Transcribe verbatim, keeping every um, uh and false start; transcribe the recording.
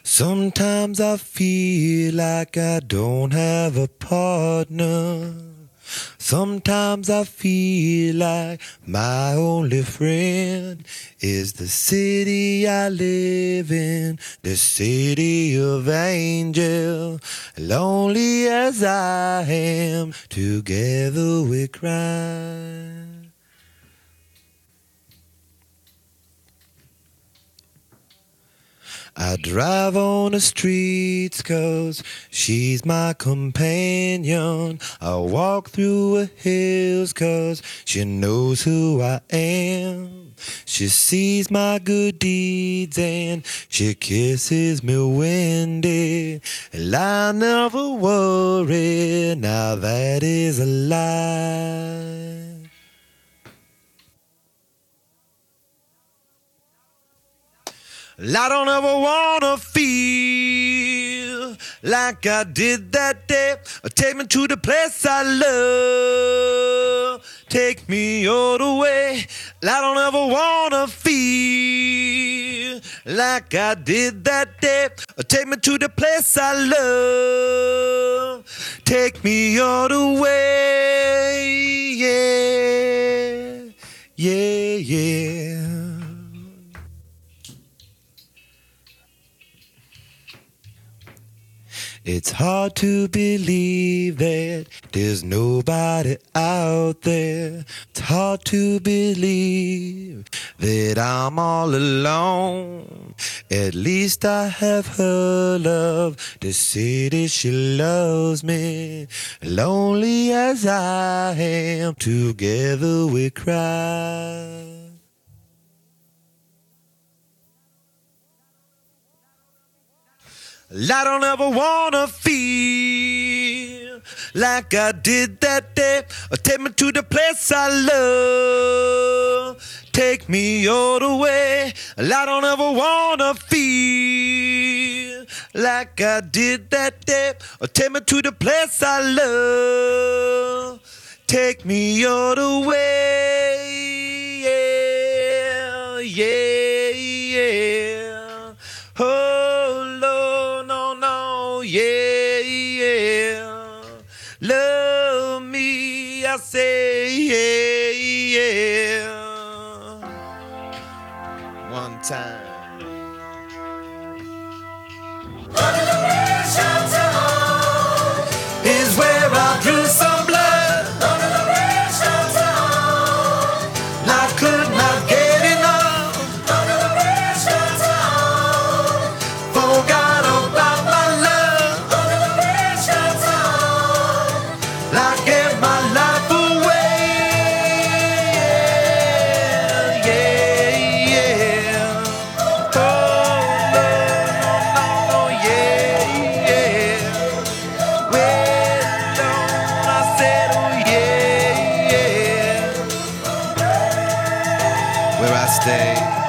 Sometimes I feel like I don't have a partner. Sometimes I feel like my only friend is the city I live in, the city of angel. Lonely as I am, together we cry. I drive on the streets 'cause she's my companion. I walk through the hills 'cause she knows who I am. She sees my good deeds and she kisses me windy. And I never worry, now that is a lie. I don't ever wanna feel like I did that day. Take me to the place I love. Take me all the way. I don't ever wanna feel like I did that day. Take me to the place I love. Take me all the way. Yeah, yeah, yeah. It's hard to believe that there's nobody out there. It's hard to believe that I'm all alone. At least I have her love, the city she loves me. Lonely as I am, together we cry. I don't ever wanna feel like I did that day. Take me to the place I love. Take me all the way. I don't ever wanna feel like I did that day. Take me to the place I love. Take me all the way. Yeah, yeah, yeah. Oh, Lord, no, no, yeah, yeah. Love me, I say, yeah, yeah. One time. Is where I drew some blood. I could not get enough. Forgot about my love. I gave my life away. Yeah, yeah. Oh, no, no, no, yeah, yeah. Well, I said, oh, yeah, yeah. Where I stay.